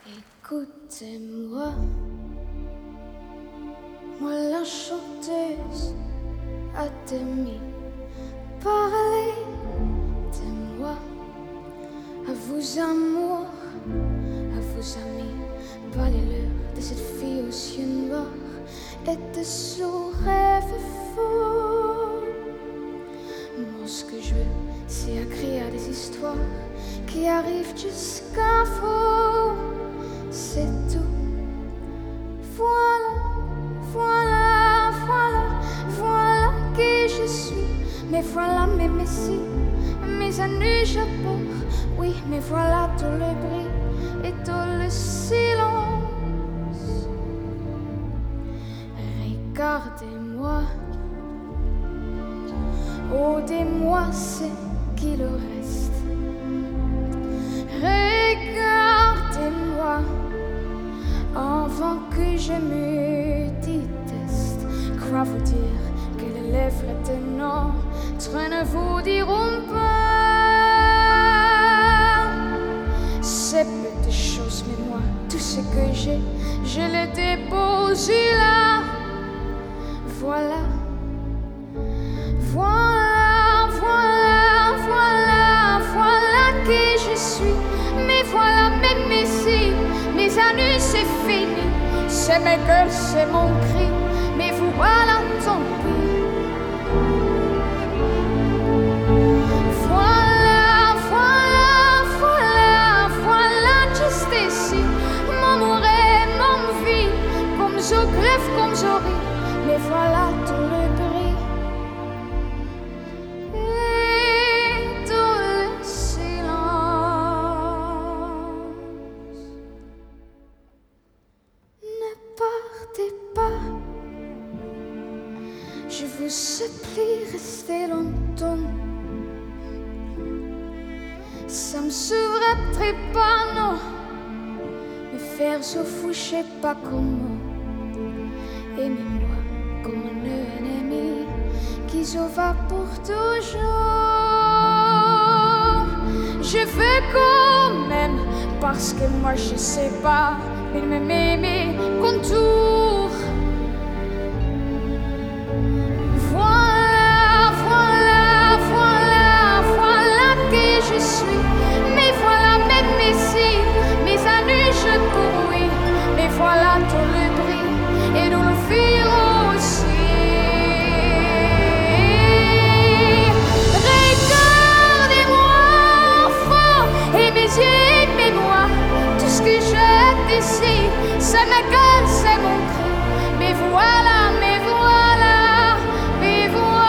Écoutez-moi, moi la chanteuse à demi, parlez-moi à vos amours, à vos amis, parlez-leur de cette fille aux yeux noirs et de son rêve fou. Moi ce que je veux, c'est écrire des histoires qui arrivent jusqu'à vous. C'est tout. Voilà, voilà, voilà, voilà qui je suis. Mais voilà mes messies, mes années je pars. Oui, mais voilà tout le bruit et tout le silence. Regardez-moi, ôtez-moi ce qu'il reste. Regardez-moi avant que je me déteste. Quoi vous dire que les lèvres de notre ne vous diront pas ces petites choses, mais moi, tout ce que j'ai, je le dépose là. Voilà, voilà, voilà, voilà, voilà qui je suis. Mais voilà mes messies, mes années c'est fini. C'est mes gueules, c'est mon cri. Mais vous voilà, tant pis. Voilà, voilà, voilà, voilà, juste ici. Mon rêve, mon vie, comme je crève, comme je ris. Mais voilà tout le bruit. Je vous supplie, restez longtemps. Ça me sauverait pas, non. Me faire se fou, je sais pas comment. Aimez-moi comme un ennemi qui se va pour toujours. Je veux quand même, parce que moi je sais pas, il me met mes contours. Voilà tout le bruit et nous le firons aussi. Regardez-moi fort et mes yeux aimez-moi. Tout ce que j'ai d'ici, c'est ma gueule, c'est mon cri. Mais voilà, mais voilà, mais voilà.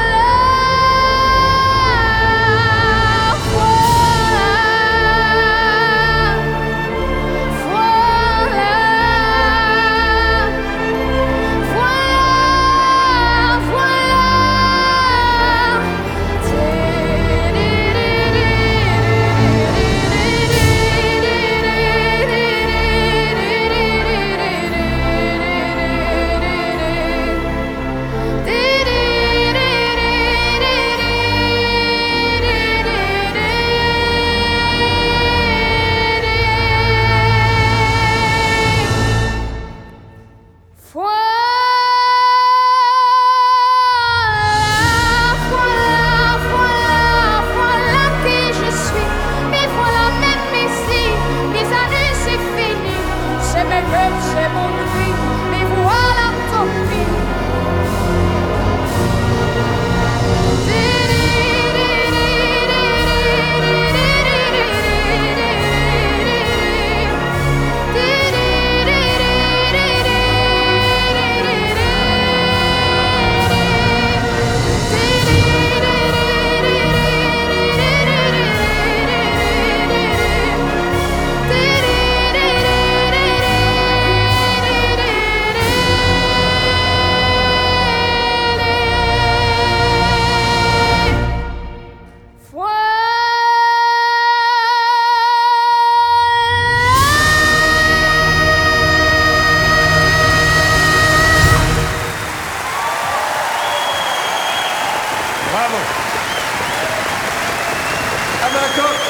C'est mon cri, mais voilà ton prix. Bravo. À Bangkok.